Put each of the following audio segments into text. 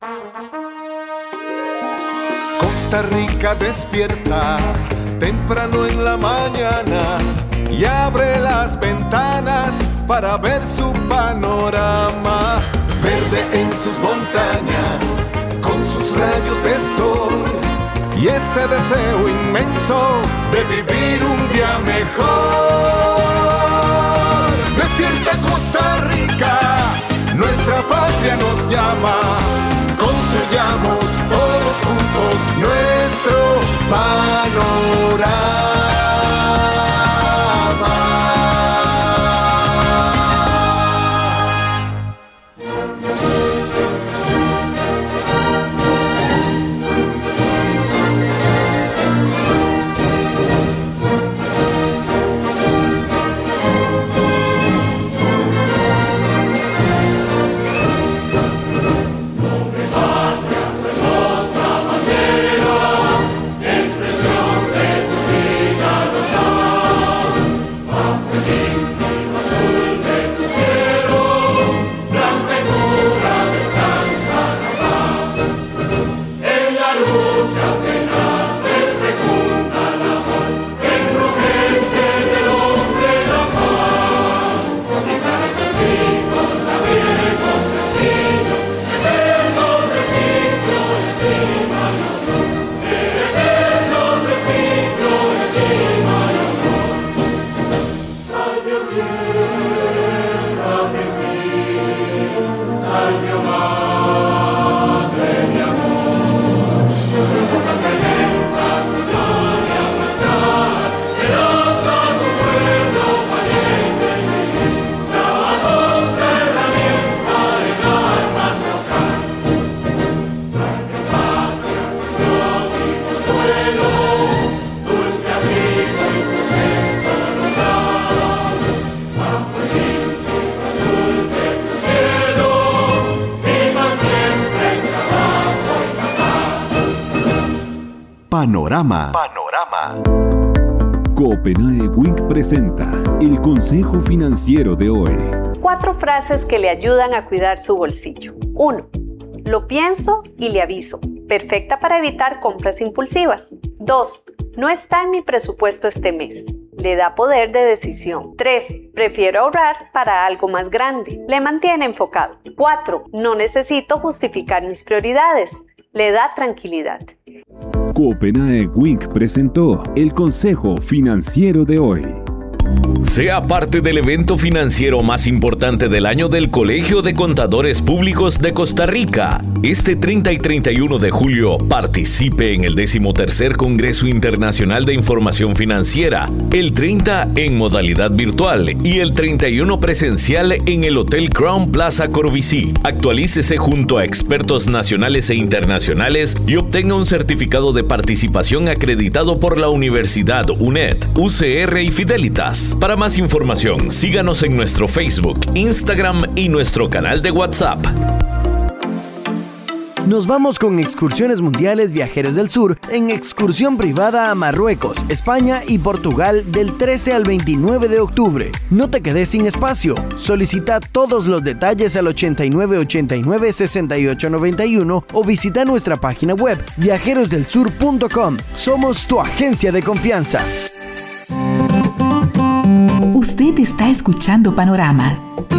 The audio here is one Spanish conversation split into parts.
Costa Rica despierta temprano en la mañana y abre las ventanas para ver su panorama. Verde en sus montañas, con sus rayos de sol y ese deseo inmenso de vivir un día mejor. Despierta Costa Rica, nuestra patria nos llama. Construyamos todos juntos nuestro panorama. Panorama. Copenhague Week presenta el consejo financiero de hoy. 4 frases que le ayudan a cuidar su bolsillo. 1. Lo pienso y le aviso. Perfecta para evitar compras impulsivas. 2. No está en mi presupuesto este mes. Le da poder de decisión. 3. Prefiero ahorrar para algo más grande. Le mantiene enfocado. 4. No necesito justificar mis prioridades. Le da tranquilidad. Copenhague Week presentó el consejo financiero de hoy. Sea parte del evento financiero más importante del año del Colegio de Contadores Públicos de Costa Rica. Este 30 y 31 de julio participe en el 13º Congreso Internacional de Información Financiera, el 30 en modalidad virtual y el 31 presencial en el Hotel Crown Plaza Corvisí. Actualícese junto a expertos nacionales e internacionales y obtenga un certificado de participación acreditado por la Universidad UNED, UCR y Fidelitas. Para más información, síganos en nuestro Facebook, Instagram y nuestro canal de WhatsApp. Nos vamos con Excursiones Mundiales Viajeros del Sur en excursión privada a Marruecos, España y Portugal del 13 al 29 de octubre. No te quedes sin espacio. Solicita todos los detalles al 8989-6891 o visita nuestra página web viajerosdelsur.com. Somos tu agencia de confianza. Usted está escuchando Panorama.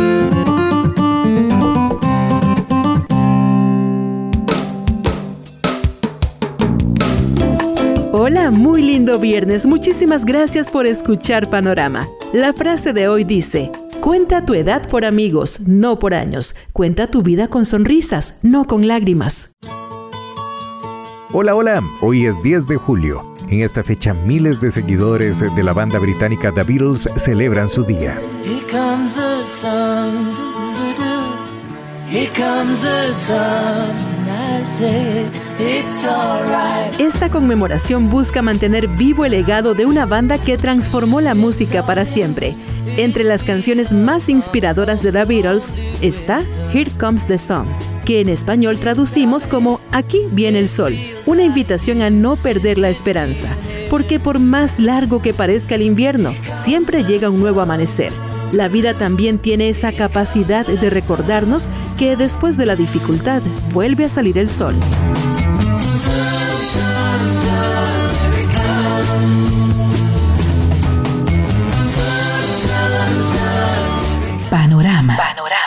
Hola, muy lindo viernes. Muchísimas gracias por escuchar Panorama. La frase de hoy dice: cuenta tu edad por amigos, no por años. Cuenta tu vida con sonrisas, no con lágrimas. Hola, hoy es 10 de julio. En esta fecha, miles de seguidores de la banda británica The Beatles celebran su día. Here comes the sun, here comes the sun, I say it's alright. Esta conmemoración busca mantener vivo el legado de una banda que transformó la música para siempre. Entre las canciones más inspiradoras de The Beatles está Here Comes the Sun, que en español traducimos como Aquí viene el sol, una invitación a no perder la esperanza, porque por más largo que parezca el invierno, siempre llega un nuevo amanecer. La vida también tiene esa capacidad de recordarnos que después de la dificultad vuelve a salir el sol. Panorama.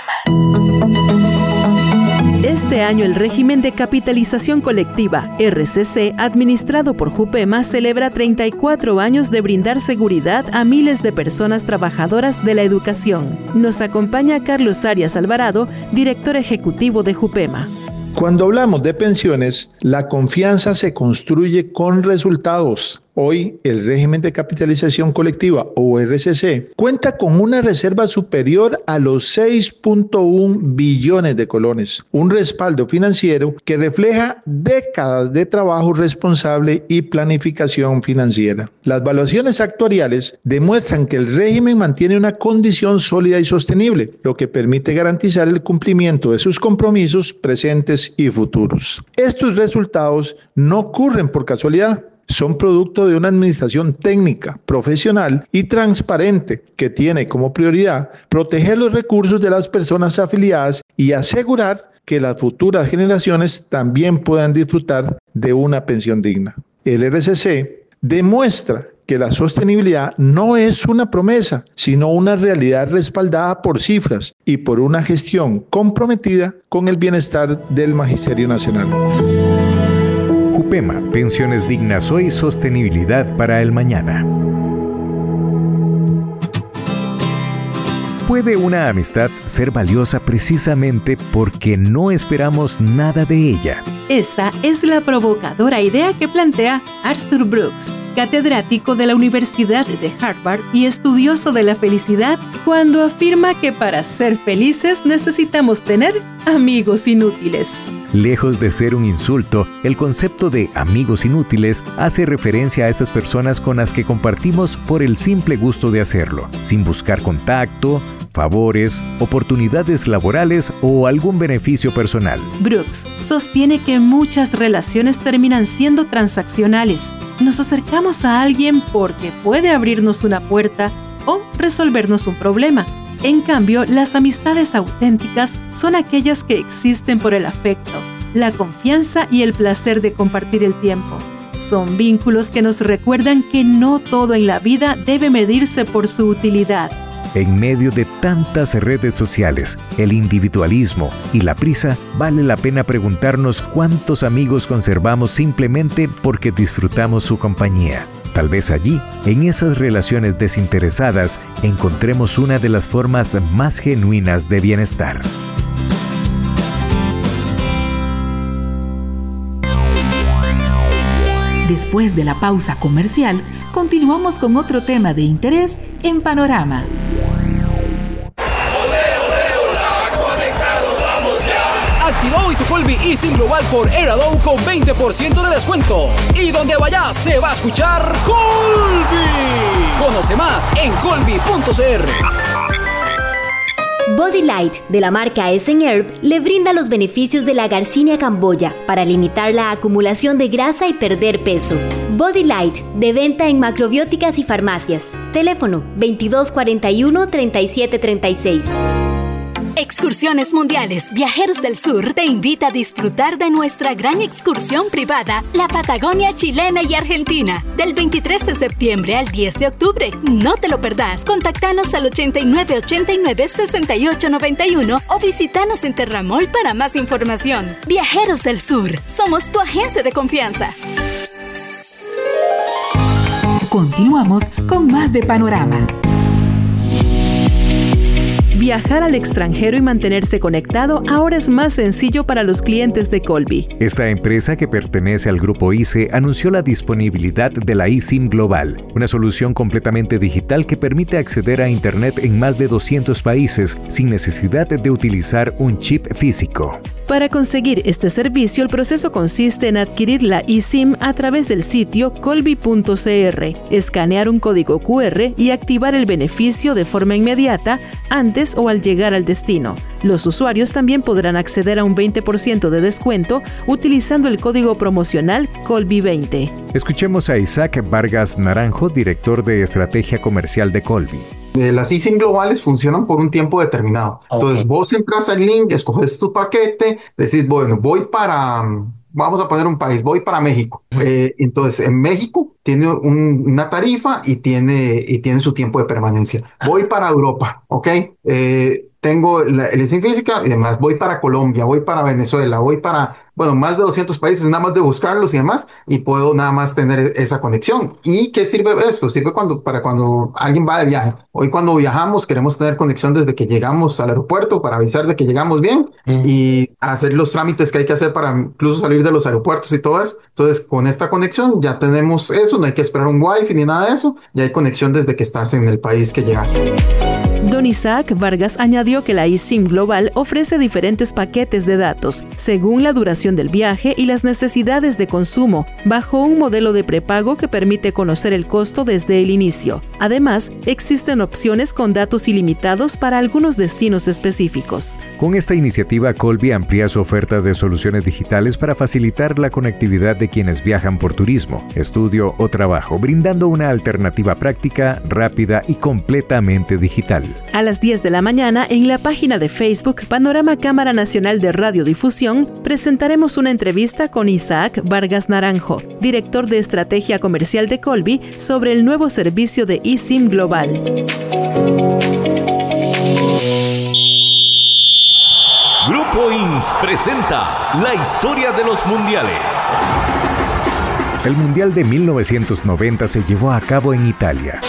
Este año el régimen de capitalización colectiva, RCC, administrado por Jupema, celebra 34 años de brindar seguridad a miles de personas trabajadoras de la educación. Nos acompaña Carlos Arias Alvarado, director ejecutivo de Jupema. Cuando hablamos de pensiones, la confianza se construye con resultados. Hoy, el régimen de capitalización colectiva, o RCC, cuenta con una reserva superior a los 6.1 billones de colones, un respaldo financiero que refleja décadas de trabajo responsable y planificación financiera. Las evaluaciones actuariales demuestran que el régimen mantiene una condición sólida y sostenible, lo que permite garantizar el cumplimiento de sus compromisos presentes y futuros. Estos resultados no ocurren por casualidad. Son producto de una administración técnica, profesional y transparente que tiene como prioridad proteger los recursos de las personas afiliadas y asegurar que las futuras generaciones también puedan disfrutar de una pensión digna. El RCC demuestra que la sostenibilidad no es una promesa, sino una realidad respaldada por cifras y por una gestión comprometida con el bienestar del Magisterio Nacional. Jupema, pensiones dignas hoy, sostenibilidad para el mañana. ¿Puede una amistad ser valiosa precisamente porque no esperamos nada de ella? Esa es la provocadora idea que plantea Arthur Brooks, catedrático de la Universidad de Harvard y estudioso de la felicidad, cuando afirma que para ser felices necesitamos tener amigos inútiles. Lejos de ser un insulto, el concepto de amigos inútiles hace referencia a esas personas con las que compartimos por el simple gusto de hacerlo, sin buscar contacto, favores, oportunidades laborales o algún beneficio personal. Brooks sostiene que muchas relaciones terminan siendo transaccionales. Nos acercamos a alguien porque puede abrirnos una puerta o resolvernos un problema. En cambio, las amistades auténticas son aquellas que existen por el afecto, la confianza y el placer de compartir el tiempo. Son vínculos que nos recuerdan que no todo en la vida debe medirse por su utilidad. En medio de tantas redes sociales, el individualismo y la prisa, vale la pena preguntarnos cuántos amigos conservamos simplemente porque disfrutamos su compañía. Tal vez allí, en esas relaciones desinteresadas, encontremos una de las formas más genuinas de bienestar. Después de la pausa comercial, continuamos con otro tema de interés en Panorama. Activa hoy tu Colby eSIM Global por AirAdobe con 20% de descuento. Y donde vayas se va a escuchar Colby. Conoce más en colby.cr. Body Light, de la marca Essen Herb, le brinda los beneficios de la Garcinia camboya para limitar la acumulación de grasa y perder peso. Body Light, de venta en macrobióticas y farmacias. Teléfono 2241-3736. Excursiones Mundiales Viajeros del Sur te invita a disfrutar de nuestra gran excursión privada, la Patagonia chilena y argentina, del 23 de septiembre al 10 de octubre. No te lo perdás. Contactanos al 8989-6891 o visitanos en Terramol para más información. Viajeros del Sur, somos tu agencia de confianza. Continuamos con más de Panorama. Viajar al extranjero y mantenerse conectado ahora es más sencillo para los clientes de Colby. Esta empresa, que pertenece al grupo ICE, anunció la disponibilidad de la eSIM Global, una solución completamente digital que permite acceder a Internet en más de 200 países sin necesidad de utilizar un chip físico. Para conseguir este servicio, el proceso consiste en adquirir la eSIM a través del sitio colby.cr, escanear un código QR y activar el beneficio de forma inmediata antes o al llegar al destino. Los usuarios también podrán acceder a un 20% de descuento utilizando el código promocional Colby20. Escuchemos a Isaac Vargas Naranjo, director de Estrategia Comercial de Colby. Las eSIM globales funcionan por un tiempo determinado. Entonces vos entras al link, escoges tu paquete, decís, bueno, voy para, vamos a poner un país, voy para México. Entonces en México tiene una tarifa y tiene su tiempo de permanencia. Voy para Europa, ¿ok? Tengo la eSIM física y demás. Voy para Colombia, voy para Venezuela, voy para, bueno, más de 200 países, nada más de buscarlos y demás, y puedo nada más tener esa conexión. ¿Y qué sirve esto? Sirve para cuando alguien va de viaje. Hoy cuando viajamos queremos tener conexión desde que llegamos al aeropuerto para avisar de que llegamos bien y hacer los trámites que hay que hacer para incluso salir de los aeropuertos y todo eso. Entonces, con esta conexión ya tenemos eso, no hay que esperar un wifi ni nada de eso, ya hay conexión desde que estás en el país que llegaste. Don Isaac Vargas añadió que la eSIM Global ofrece diferentes paquetes de datos según la duración del viaje y las necesidades de consumo, bajo un modelo de prepago que permite conocer el costo desde el inicio. Además, existen opciones con datos ilimitados para algunos destinos específicos. Con esta iniciativa, Colby amplía su oferta de soluciones digitales para facilitar la conectividad de quienes viajan por turismo, estudio o trabajo, brindando una alternativa práctica, rápida y completamente digital. A las 10 de la mañana, en la página de Facebook Panorama Cámara Nacional de Radiodifusión, presentaremos una entrevista con Isaac Vargas Naranjo, director de Estrategia Comercial de Colby, sobre el nuevo servicio de eSIM Global. Grupo INS presenta la historia de los mundiales. El Mundial de 1990 se llevó a cabo en Italia.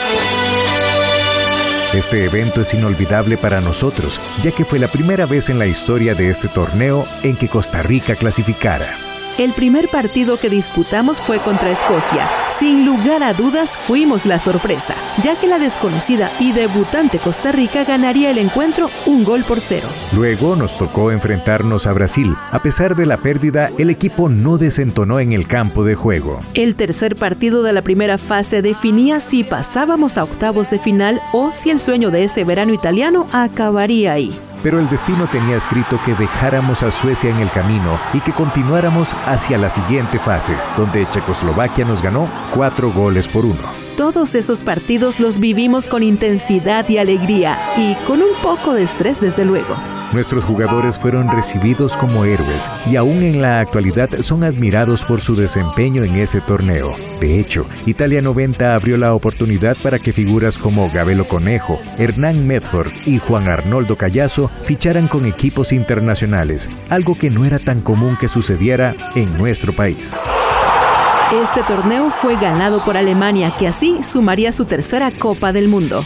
Este evento es inolvidable para nosotros, ya que fue la primera vez en la historia de este torneo en que Costa Rica clasificara. El primer partido que disputamos fue contra Escocia. Sin lugar a dudas, fuimos la sorpresa, ya que la desconocida y debutante Costa Rica ganaría el encuentro 1-0. Luego nos tocó enfrentarnos a Brasil. A pesar de la pérdida, el equipo no desentonó en el campo de juego. El tercer partido de la primera fase definía si pasábamos a octavos de final o si el sueño de ese verano italiano acabaría ahí. Pero el destino tenía escrito que dejáramos a Suecia en el camino y que continuáramos hacia la siguiente fase, donde Checoslovaquia nos ganó 4-1. Todos esos partidos los vivimos con intensidad y alegría, y con un poco de estrés desde luego. Nuestros jugadores fueron recibidos como héroes y aún en la actualidad son admirados por su desempeño en ese torneo. De hecho, Italia 90 abrió la oportunidad para que figuras como Gabelo Conejo, Hernán Medford y Juan Arnoldo Callazo ficharan con equipos internacionales, algo que no era tan común que sucediera en nuestro país. Este torneo fue ganado por Alemania, que así sumaría su tercera Copa del Mundo.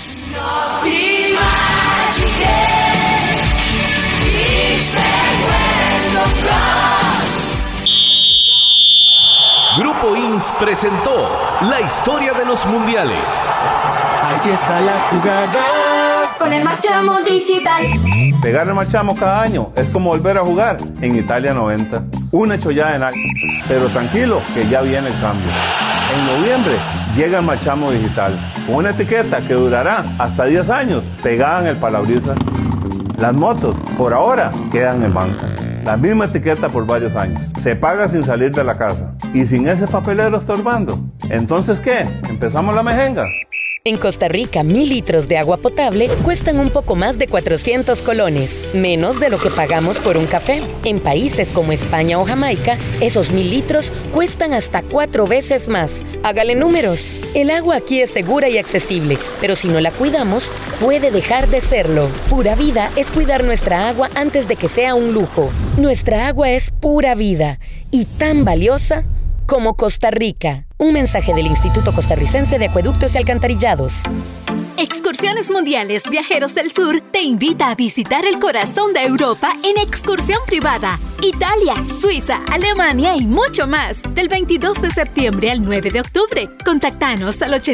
Grupo INS presentó la historia de los mundiales. Así está la jugada con el marchamo digital. Pegar el marchamo cada año es como volver a jugar en Italia 90. Una chollada en algo, pero tranquilo que ya viene el cambio. En noviembre llega el marchamo digital, con una etiqueta que durará hasta 10 años pegada en el parabrisas. Las motos, por ahora, quedan en banca. La misma etiqueta por varios años. Se paga sin salir de la casa y sin ese papelero estorbando. ¿Entonces qué? ¿Empezamos la mejenga? En Costa Rica, 1,000 litros de agua potable cuestan un poco más de 400 colones, menos de lo que pagamos por un café. En países como España o Jamaica, esos 1,000 litros cuestan hasta 4 veces más. Hágale números. El agua aquí es segura y accesible, pero si no la cuidamos, puede dejar de serlo. Pura Vida es cuidar nuestra agua antes de que sea un lujo. Nuestra agua es pura vida y tan valiosa como Costa Rica. Un mensaje del Instituto Costarricense de Acueductos y Alcantarillados. Excursiones Mundiales Viajeros del Sur te invita a visitar el corazón de Europa en excursión privada. Italia, Suiza, Alemania y mucho más. Del 22 de septiembre al 9 de octubre. Contactanos al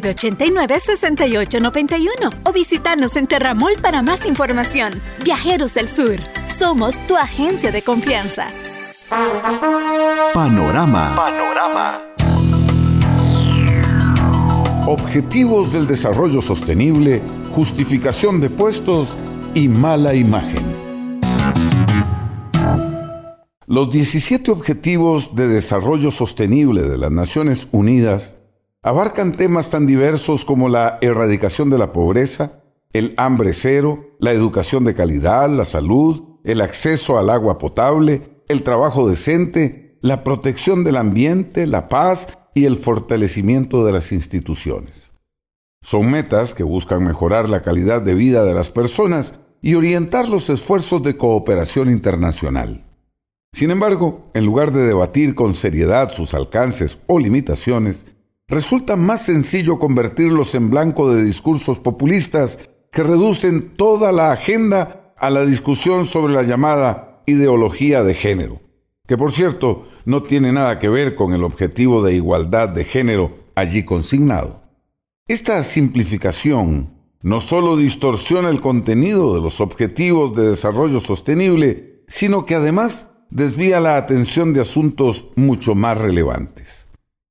8989-6891 o visitanos en Terramol para más información. Viajeros del Sur. Somos tu agencia de confianza. Panorama. Objetivos del Desarrollo Sostenible, justificación de puestos y mala imagen. Los 17 Objetivos de Desarrollo Sostenible de las Naciones Unidas abarcan temas tan diversos como la erradicación de la pobreza, el hambre cero, la educación de calidad, la salud, el acceso al agua potable, el trabajo decente, la protección del ambiente, la paz y el fortalecimiento de las instituciones. Son metas que buscan mejorar la calidad de vida de las personas y orientar los esfuerzos de cooperación internacional. Sin embargo, en lugar de debatir con seriedad sus alcances o limitaciones, resulta más sencillo convertirlos en blanco de discursos populistas que reducen toda la agenda a la discusión sobre la llamada ideología de género, que por cierto no tiene nada que ver con el objetivo de igualdad de género allí consignado. Esta simplificación no solo distorsiona el contenido de los Objetivos de Desarrollo Sostenible, sino que además desvía la atención de asuntos mucho más relevantes.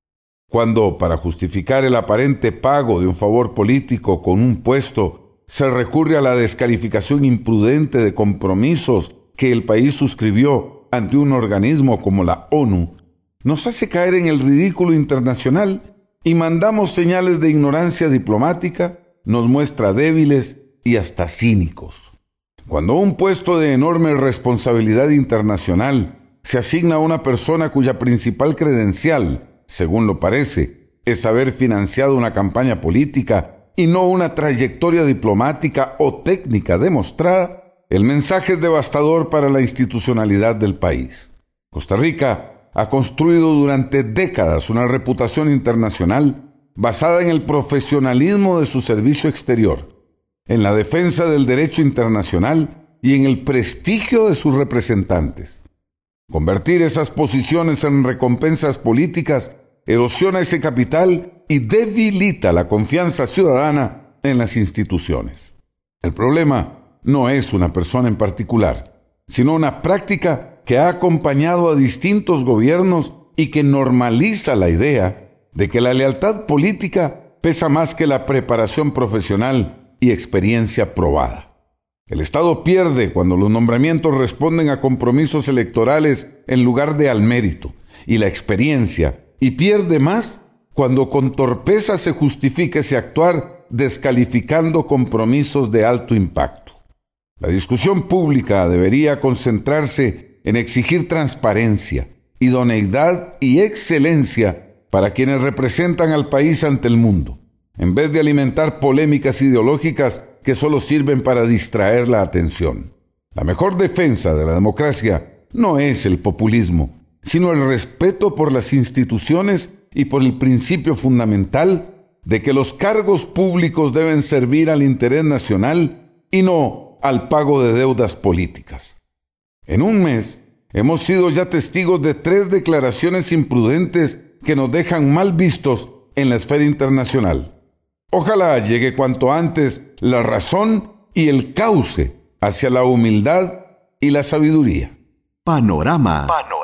Cuando, para justificar el aparente pago de un favor político con un puesto, se recurre a la descalificación imprudente de compromisos que el país suscribió ante un organismo como la ONU, nos hace caer en el ridículo internacional y mandamos señales de ignorancia diplomática, nos muestra débiles y hasta cínicos. Cuando un puesto de enorme responsabilidad internacional se asigna a una persona cuya principal credencial, según lo parece, es haber financiado una campaña política y no una trayectoria diplomática o técnica demostrada, el mensaje es devastador para la institucionalidad del país. Costa Rica ha construido durante décadas una reputación internacional basada en el profesionalismo de su servicio exterior, en la defensa del derecho internacional y en el prestigio de sus representantes. Convertir esas posiciones en recompensas políticas erosiona ese capital y debilita la confianza ciudadana en las instituciones. El problema no es una persona en particular, sino una práctica que ha acompañado a distintos gobiernos y que normaliza la idea de que la lealtad política pesa más que la preparación profesional y experiencia probada. El Estado pierde cuando los nombramientos responden a compromisos electorales en lugar de al mérito y la experiencia, y pierde más cuando con torpeza se justifica ese actuar descalificando compromisos de alto impacto. La discusión pública debería concentrarse en exigir transparencia, idoneidad y excelencia para quienes representan al país ante el mundo, en vez de alimentar polémicas ideológicas que solo sirven para distraer la atención. La mejor defensa de la democracia no es el populismo, sino el respeto por las instituciones y por el principio fundamental de que los cargos públicos deben servir al interés nacional y no al pago de deudas políticas. En un mes, hemos sido ya testigos de 3 declaraciones imprudentes que nos dejan mal vistos en la esfera internacional. Ojalá llegue cuanto antes la razón y el cauce hacia la humildad y la sabiduría. Panorama.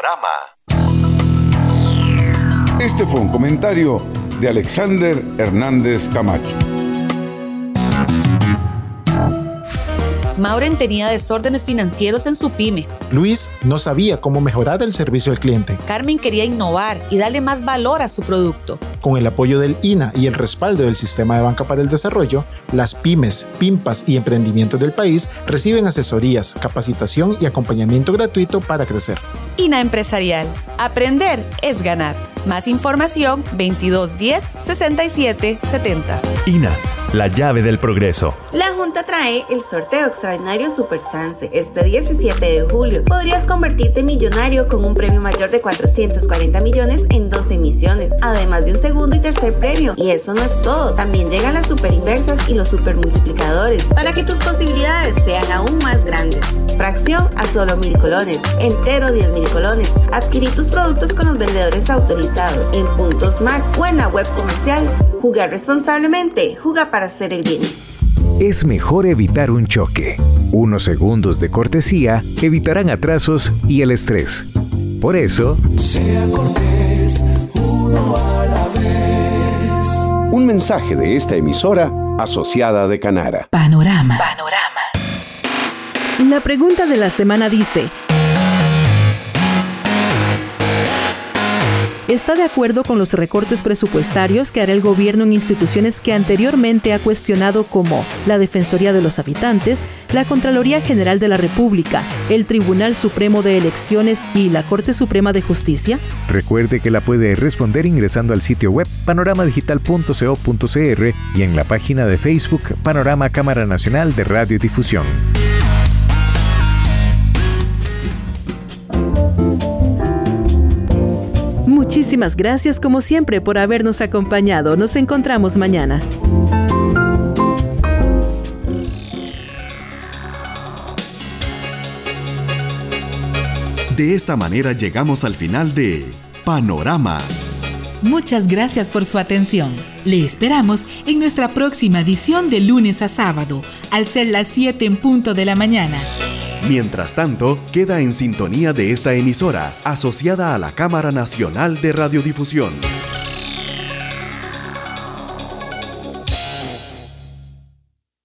Este fue un comentario de Alexander Hernández Camacho. Mauren tenía desórdenes financieros en su pyme. Luis no sabía cómo mejorar el servicio al cliente. Carmen quería innovar y darle más valor a su producto. Con el apoyo del INA y el respaldo del Sistema de Banca para el Desarrollo, las pymes, PIMPAS y emprendimientos del país reciben asesorías, capacitación y acompañamiento gratuito para crecer. INA Empresarial. Aprender es ganar. Más información 2210 67 70. INA, la llave del progreso. La Junta trae el sorteo extraordinario Super Chance. Este 17 de julio podrías convertirte en millonario con un premio mayor de 440 millones en 2 emisiones, además de un segundo y tercer premio. Y eso no es todo. También llegan las super inversas y los super multiplicadores para que tus posibilidades sean aún más grandes. Fracción a solo 1,000 colones, entero 10,000 colones. Adquirí tus productos con los vendedores autorizados en Puntos Max o en la web comercial. Jugar responsablemente, juega para hacer el bien. Es mejor evitar un choque. Unos segundos de cortesía evitarán atrasos y el estrés. Por eso, sea cortés, uno a la vez. Un mensaje de esta emisora asociada de Canara. Panorama. La pregunta de la semana dice: ¿está de acuerdo con los recortes presupuestarios que hará el gobierno en instituciones que anteriormente ha cuestionado, como la Defensoría de los Habitantes, la Contraloría General de la República, el Tribunal Supremo de Elecciones y la Corte Suprema de Justicia? Recuerde que la puede responder ingresando al sitio web panoramadigital.co.cr y en la página de Facebook Panorama Cámara Nacional de Radiodifusión. Muchísimas gracias como siempre por habernos acompañado. Nos encontramos mañana. De esta manera llegamos al final de Panorama. Muchas gracias por su atención. Le esperamos en nuestra próxima edición de lunes a sábado, al ser las 7 en punto de la mañana. Mientras tanto, queda en sintonía de esta emisora, asociada a la Cámara Nacional de Radiodifusión.